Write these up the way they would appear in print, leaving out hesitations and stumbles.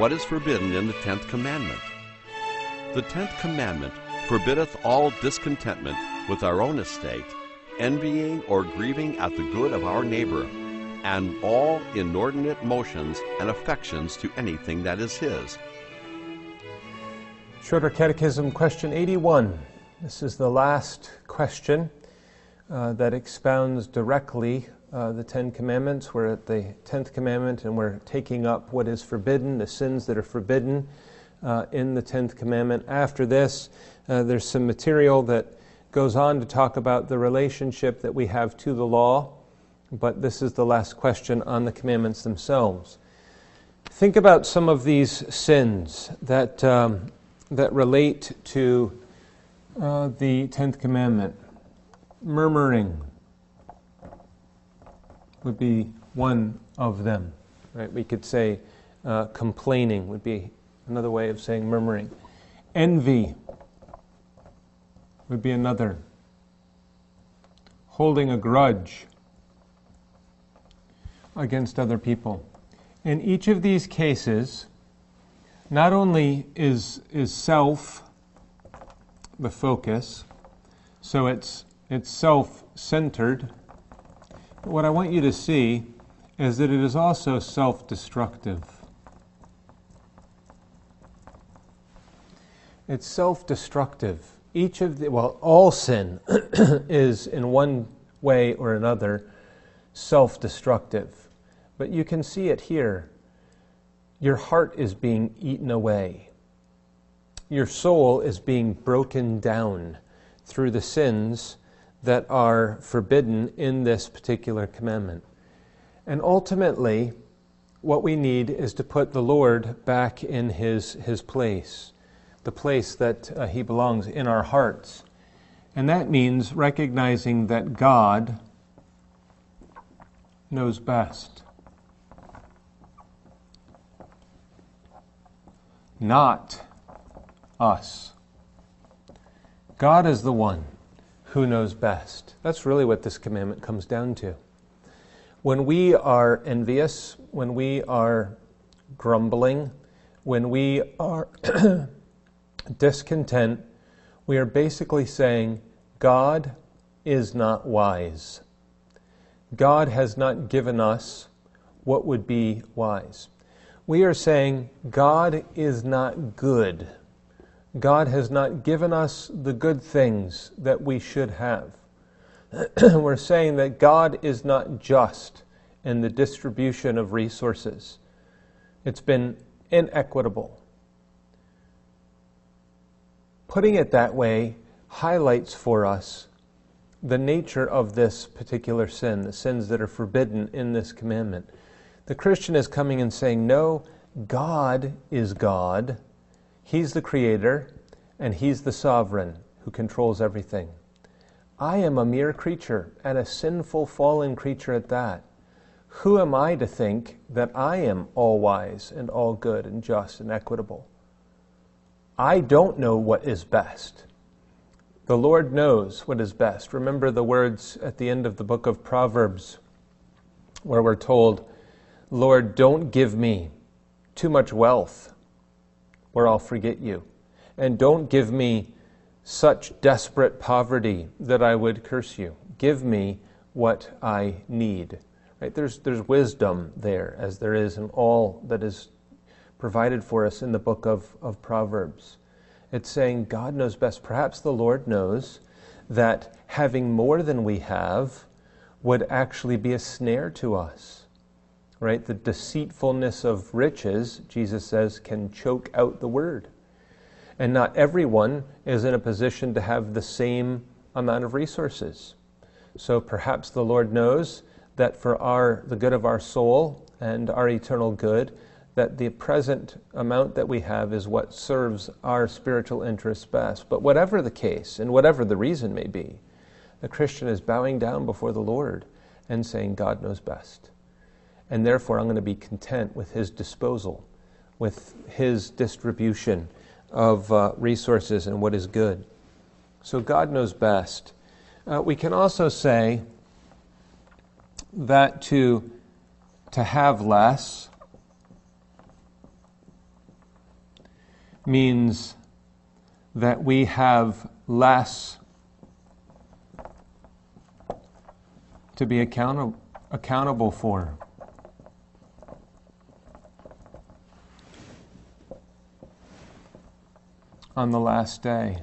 what is forbidden in the 10th commandment. The 10th commandment forbiddeth all discontentment with our own estate, envying or grieving at the good of our neighbor, and all inordinate motions and affections to anything that is his. Shorter Catechism, question 81. This is the last question that expounds directly the 10 Commandments. We're at the 10th Commandment, and we're taking up what is forbidden, the sins that are forbidden in the 10th Commandment. After this, there's some material that goes on to talk about the relationship that we have to the law, but this is the last question on the commandments themselves. Think about some of these sins that relate to the 10th Commandment. Murmuring would be one of them. Right? We could say complaining would be another way of saying murmuring. Envy would be another. Holding a grudge against other people. In each of these cases, not only is self the focus, so it's self-centered, but what I want you to see is that it is also self-destructive. It's self-destructive. All sin is in one way or another self-destructive. But you can see it here. Your heart is being eaten away. Your soul is being broken down through the sins that are forbidden in this particular commandment. And ultimately, what we need is to put the Lord back in His place, the place that He belongs in our hearts. And that means recognizing that God knows best. Not us. God is the one who knows best. That's really what this commandment comes down to. When we are envious, when we are grumbling, when we are discontent, we are basically saying, God is not wise. God has not given us what would be wise. We are saying, God is not good. God has not given us the good things that we should have. We're saying that God is not just in the distribution of resources. It's been inequitable. Putting it that way highlights for us the nature of this particular sin, the sins that are forbidden in this commandment. The Christian is coming and saying, no, God is God. He's the creator, and He's the sovereign who controls everything. I am a mere creature, and a sinful, fallen creature at that. Who am I to think that I am all-wise and all-good and just and equitable? I don't know what is best. The Lord knows what is best. Remember the words at the end of the book of Proverbs, where we're told, Lord, don't give me too much wealth, or I'll forget you. And don't give me such desperate poverty that I would curse you. Give me what I need. Right? There's wisdom there, as there is in all that is provided for us in the book of Proverbs. It's saying God knows best. Perhaps the Lord knows that having more than we have would actually be a snare to us. Right? The deceitfulness of riches, Jesus says, can choke out the word. And not everyone is in a position to have the same amount of resources. So perhaps the Lord knows that for the good of our soul and our eternal good, that the present amount that we have is what serves our spiritual interests best. But whatever the case, and whatever the reason may be, the Christian is bowing down before the Lord and saying, God knows best. And therefore I'm going to be content with His disposal, with His distribution of resources and what is good. So God knows best. We can also say that to have less means that we have less to be accountable for. On the last day.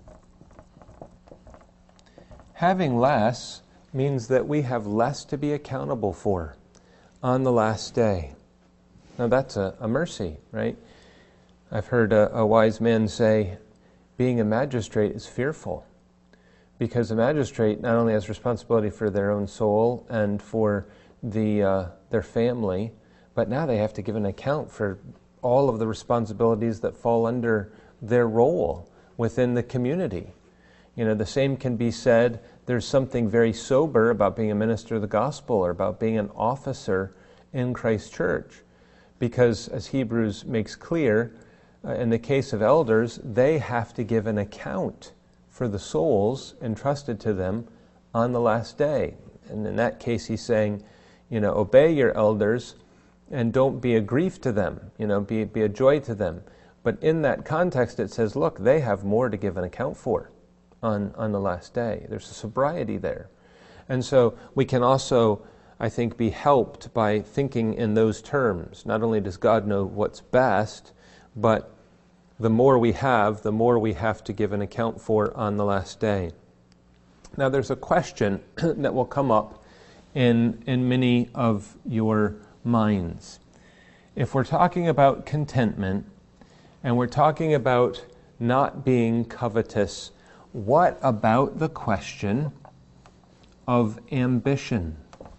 Having less means that we have less to be accountable for on the last day. Now that's a mercy, right? I've heard a wise man say, being a magistrate is fearful, because a magistrate not only has responsibility for their own soul and for their family, but now they have to give an account for all of the responsibilities that fall under their role within the community. You know, the same can be said, there's something very sober about being a minister of the gospel or about being an officer in Christ's church. Because as Hebrews makes clear, in the case of elders, they have to give an account for the souls entrusted to them on the last day. And in that case, he's saying, you know, obey your elders and don't be a grief to them, you know, be a joy to them. But in that context, it says, look, they have more to give an account for on the last day. There's a sobriety there. And so we can also, I think, be helped by thinking in those terms. Not only does God know what's best, but the more we have, the more we have to give an account for on the last day. Now there's a question that will come up in many of your minds. If we're talking about contentment, and we're talking about not being covetous, what about the question of ambition?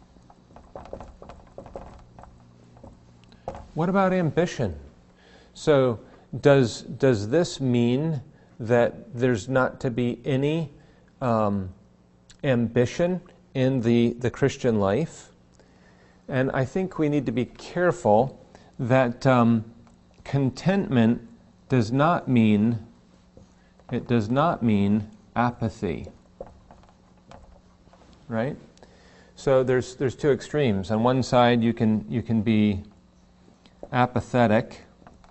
What about ambition? So does this mean that there's not to be any ambition in the Christian life? And I think we need to be careful that contentment does not mean apathy, right? So there's two extremes. On one side, you can be apathetic,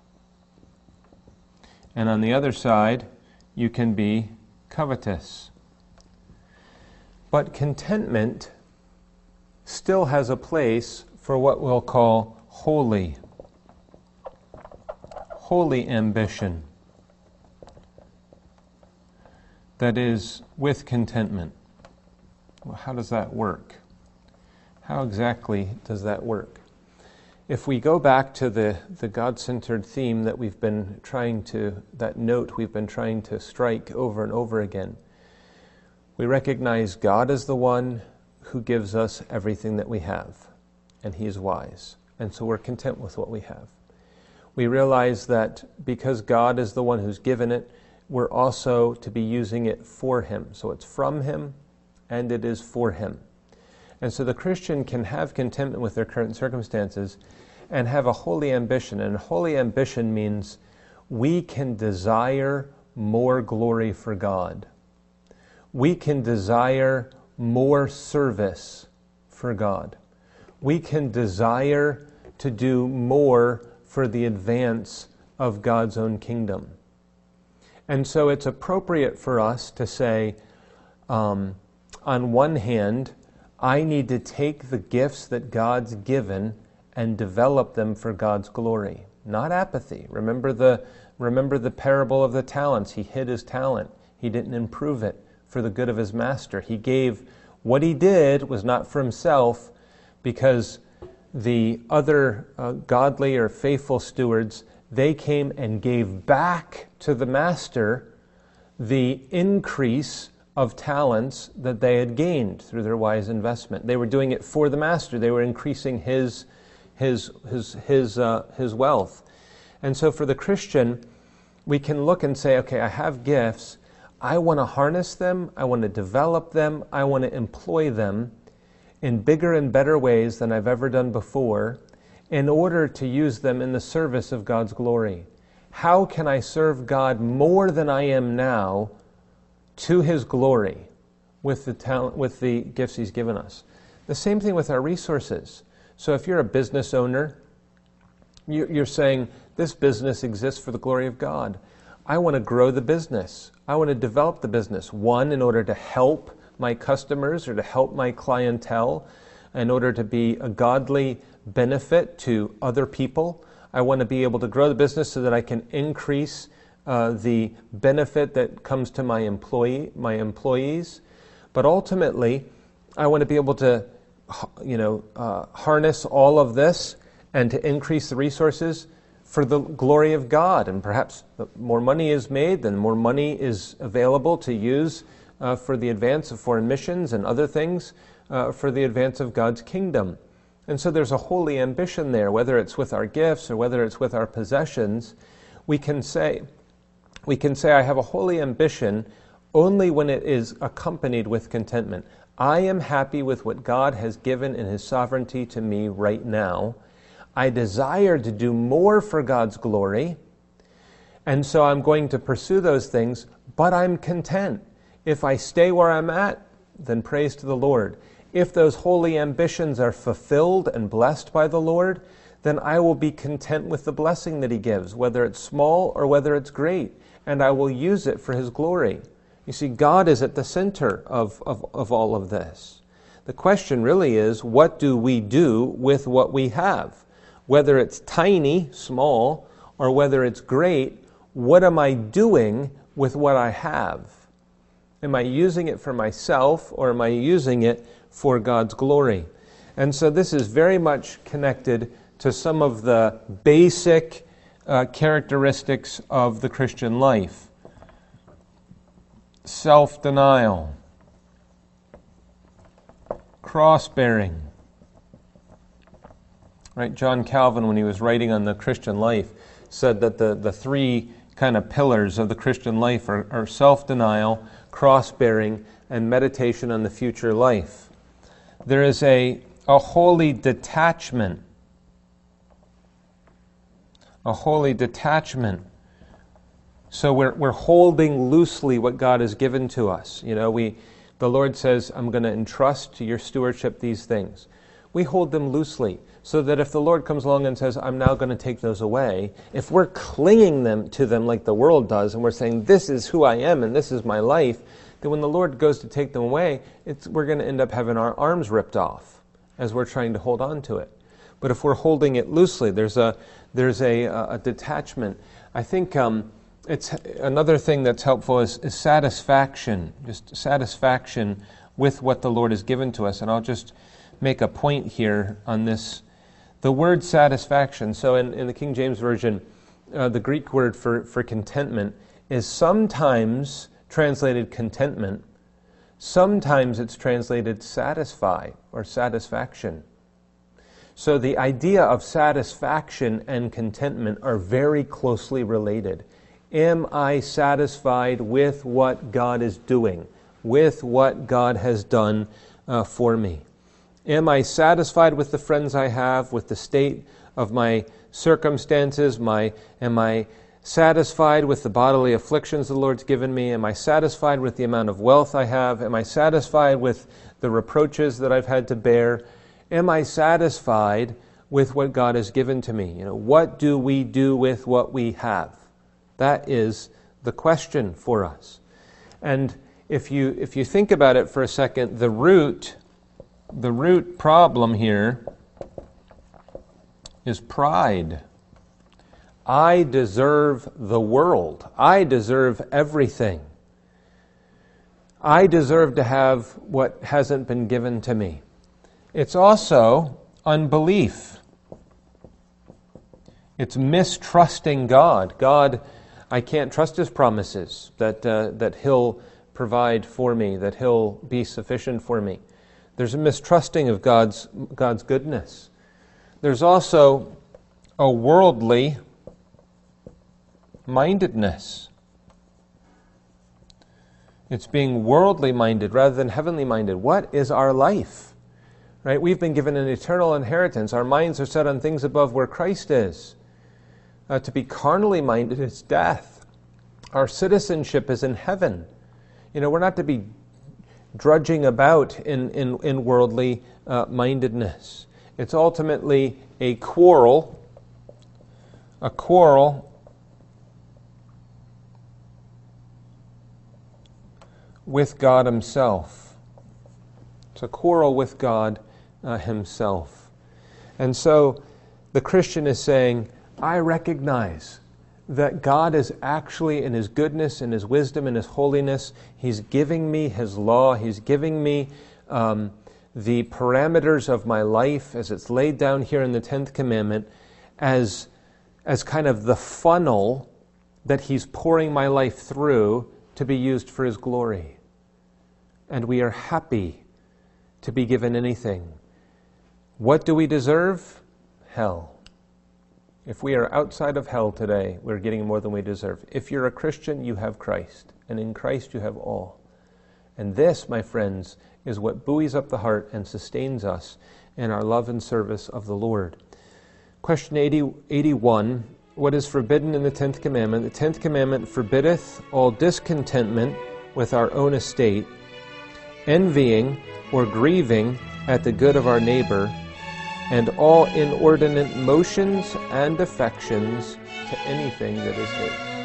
and on the other side, you can be covetous. But contentment still has a place for what we'll call holy ambition. That is, with contentment. Well, how does that work? How exactly does that work? If we go back to the God-centered theme that that note we've been trying to strike over and over again, we recognize God is the one who gives us everything that we have, and He is wise, and so we're content with what we have. We realize that because God is the one who's given it, we're also to be using it for Him. So it's from Him, and it is for Him. And so the Christian can have contentment with their current circumstances and have a holy ambition. And holy ambition means we can desire more glory for God. We can desire more service for God. We can desire to do more for the advance of God's own kingdom. And so it's appropriate for us to say, on one hand, I need to take the gifts that God's given and develop them for God's glory, not apathy. Remember the parable of the talents. He hid his talent. He didn't improve it for the good of his master. He gave what he did was not for himself, because the other godly or faithful stewards, they came and gave back to the master the increase of talents that they had gained through their wise investment. They were doing it for the master. They were increasing his wealth. And so for the Christian, we can look and say, okay, I have gifts. I want to harness them. I want to develop them. I want to employ them in bigger and better ways than I've ever done before, in order to use them in the service of God's glory. How can I serve God more than I am now to His glory with the talent, with the gifts He's given us? The same thing with our resources. So if you're a business owner, you're saying, This business exists for the glory of God. I want to grow the business. I want to develop the business. One, in order to help my customers or to help my clientele, in order to be a godly benefit to other people. I want to be able to grow the business so that I can increase the benefit that comes to my employees. But ultimately, I want to be able to, harness all of this and to increase the resources for the glory of God. And perhaps the more money is made, then more money is available to use for the advance of foreign missions and other things for the advance of God's kingdom. And so there's a holy ambition there, whether it's with our gifts or whether it's with our possessions. We can say, I have a holy ambition only when it is accompanied with contentment. I am happy with what God has given in His sovereignty to me right now. I desire to do more for God's glory, and so I'm going to pursue those things, but I'm content. If I stay where I'm at, then praise to the Lord. If those holy ambitions are fulfilled and blessed by the Lord, then I will be content with the blessing that He gives, whether it's small or whether it's great, and I will use it for His glory. You see, God is at the center of all of this. The question really is, what do we do with what we have? Whether it's tiny, small, or whether it's great, what am I doing with what I have? Am I using it for myself, or am I using it for God's glory? And so this is very much connected to some of the basic characteristics of the Christian life. Self-denial, cross-bearing. Right? John Calvin, when he was writing on the Christian life, said that the three kind of pillars of the Christian life are self-denial, cross-bearing, and meditation on the future life. There is a holy detachment. A holy detachment. So we're holding loosely what God has given to us. The Lord says, I'm going to entrust to your stewardship these things. We hold them loosely, so that if the Lord comes along and says, I'm now going to take those away, if we're clinging to them like the world does, and we're saying, this is who I am and this is my life, then when the Lord goes to take them away, we're going to end up having our arms ripped off as we're trying to hold on to it. But if we're holding it loosely, there's a detachment. I think it's another thing that's helpful is satisfaction, just satisfaction with what the Lord has given to us. And I'll just make a point here on this. The word satisfaction, so in the King James Version, the Greek word for contentment is sometimes translated contentment, sometimes it's translated satisfy or satisfaction. So the idea of satisfaction and contentment are very closely related. Am I satisfied with what God is doing, with what God has done for me? Am I satisfied with the friends I have, with the state of my circumstances? Am I satisfied with the bodily afflictions the Lord's given me? Am I satisfied with the amount of wealth I have? Am I satisfied with the reproaches that I've had to bear? Am I satisfied with what God has given to me? What do we do with what we have? That is the question for us. And if you think about it for a second, the root problem here is pride. I deserve the world. I deserve everything. I deserve to have what hasn't been given to me. It's also unbelief. It's mistrusting God. God, I can't trust His promises that He'll provide for me, that He'll be sufficient for me. There's a mistrusting of God's goodness. There's also a worldly mindedness. It's being worldly minded rather than heavenly minded. What is our life? Right? We've been given an eternal inheritance. Our minds are set on things above where Christ is. To be carnally minded is death. Our citizenship is in heaven. We're not to be drudging about in worldly mindedness. It's ultimately a quarrel a quarrel with God himself. It's a quarrel with God himself. And so the Christian is saying, I recognize that God is actually, in his goodness, in his wisdom, in his holiness, he's giving me his law, he's giving me the parameters of my life as it's laid down here in the 10th commandment as kind of the funnel that he's pouring my life through to be used for his glory. And we are happy to be given anything. What do we deserve? Hell. If we are outside of hell today, we're getting more than we deserve. If you're a Christian, you have Christ, and in Christ you have all. And this, my friends, is what buoys up the heart and sustains us in our love and service of the Lord. Question 81, what is forbidden in the 10th commandment? The 10th commandment forbiddeth all discontentment with our own estate, envying or grieving at the good of our neighbor, and all inordinate motions and affections to anything that is his.